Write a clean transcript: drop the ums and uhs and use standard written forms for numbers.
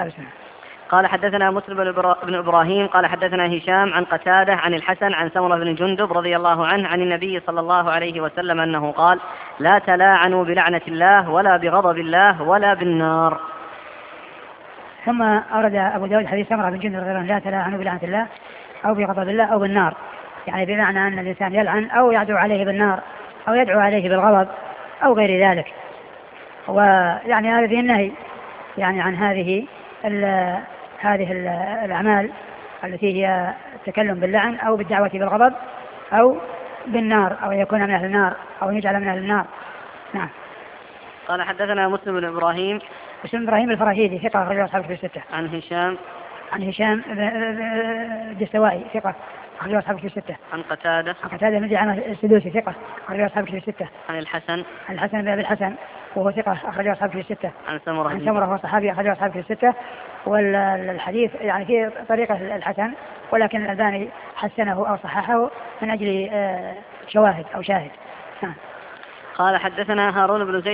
أصحاب السنة. قال حدثنا مسلم بن إبراهيم قال حدثنا هشام عن قتادة عن الحسن عن سمرة بن جندب رضي الله عنه عن النبي صلى الله عليه وسلم أنه قال: لا تلاعنوا بلعنة الله ولا بغضب الله ولا بالنار. ثم أورد أبو داود حديث سمرة بن جندب رضي الله عنه: لا تلاعنوا بلعنة الله أو بغضب الله أو بالنار، يعني بمعنى أن الإنسان يلعن أو يدعو عليه بالنار أو يدعو عليه بالغضب أو غير ذلك. ويعني هذه النهي يعني عن هذه الأعمال التي هي التكلم باللعن أو بالدعوة بالغضب أو بالنار، أو يكون من أهل النار أو يجعل من أهل النار. نعم. قال حدثنا مسلم بن إبراهيم الفراهيدي ثقة أخرجه أصحاب الكتب الستة. عن هشام الدستوائي ثقة أخرجه أصحاب الكتب الستة. عن قتادة بن دعامة السدوسي ثقة أخرجه أصحاب الكتب الستة. عن الحسن بن أبي الحسن وهو ثقة أخرجه أصحاب الكتب الستة. عن سمرة وهو صحابي أخرجه أصحاب الكتب الستة. والحديث يعني في طريقة الحسن، ولكن الألباني حسنه أو صححه من أجل شواهد أو شاهد. قال حدثنا هارون بن زيد